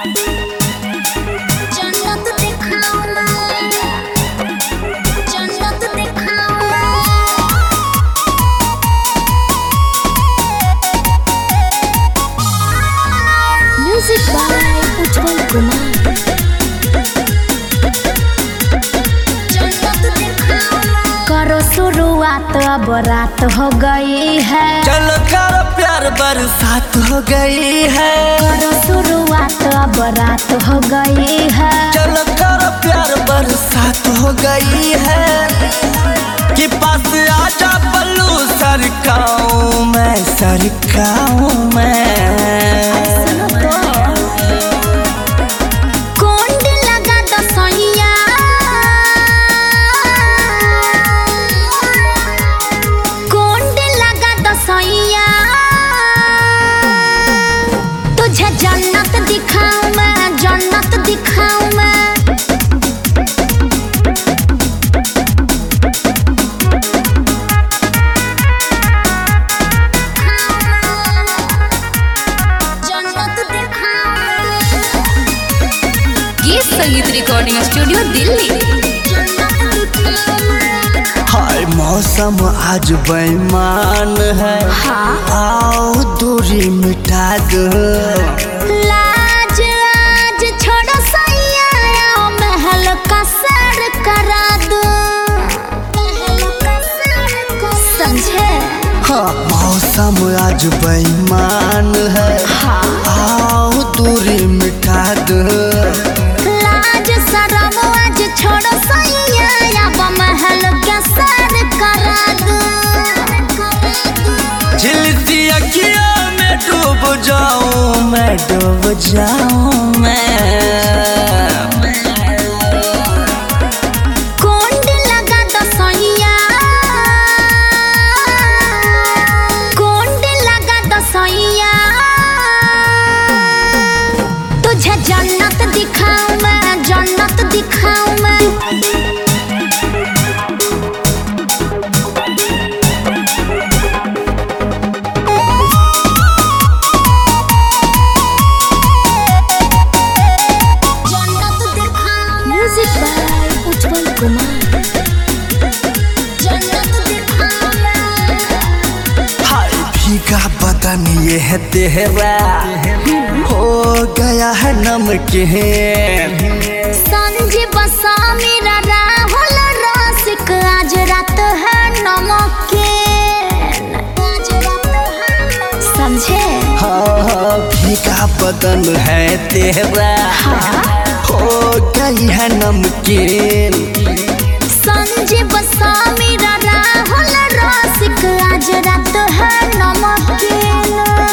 Music by उज्जवल कुमार। करो शुरुआत अब रात हो गई है, चलो करो प्यार बरसात हो गई है। करो शुरुआत अब रात हो गई है, चलो करो प्यार बरसात हो गई है। कि पास आजा पल्लू सरकाऊं मैं कोंड लगा दो सैया, कोंड लगा दो सैया, तुझे जन्नत दिखाऊं मैं, जन्नत दिखाऊं मैं। संगीत रिकॉर्डिंग स्टूडियो दिल्ली। हाय मौसम आज बेईमान है, हाँ? आओ दूरी मिटा दो। लाज आज छोड़ो सैया, आओ महल का सैर करा दो, समझे? हाँ मौसम आज बेईमान है, हाँ? आओ दूरी मिटा दो। लाज शरम आज छोड़ो सैया, अब महल के सैर करा दो। झिलसी अखियों में डूब जाऊं मैं, डूब जाऊं मैं। कोंड लगा दो सैया, कोंड लगा दो सैया, तुझे जन्नत दिखाऊं मैं, जन्नत दिखाऊं मैं। जन्नत दिखाऊं, म्यूजिक बाय उज्जवल कुमार। जन्नत दिखाऊं मैं। हाय भीगा बदन ये है तेरा, हो गया है नमकीन। संजीव सा मेरा राहुल रसिक, आज रात है नमकीन, आज रात है, समझे? हाँ भीगा बदन है तेरा, हाँ? हो गई है नमकीन। संजीव सा मेरा राहुल रसिक, आज रात है नमकीन।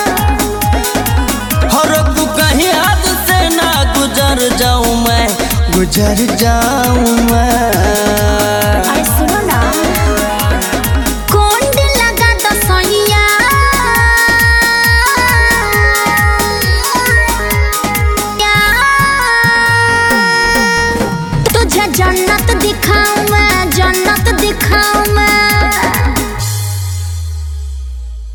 हर तू कहीं हद से ना गुजर जाऊं मैं, गुजर जाऊं मैं।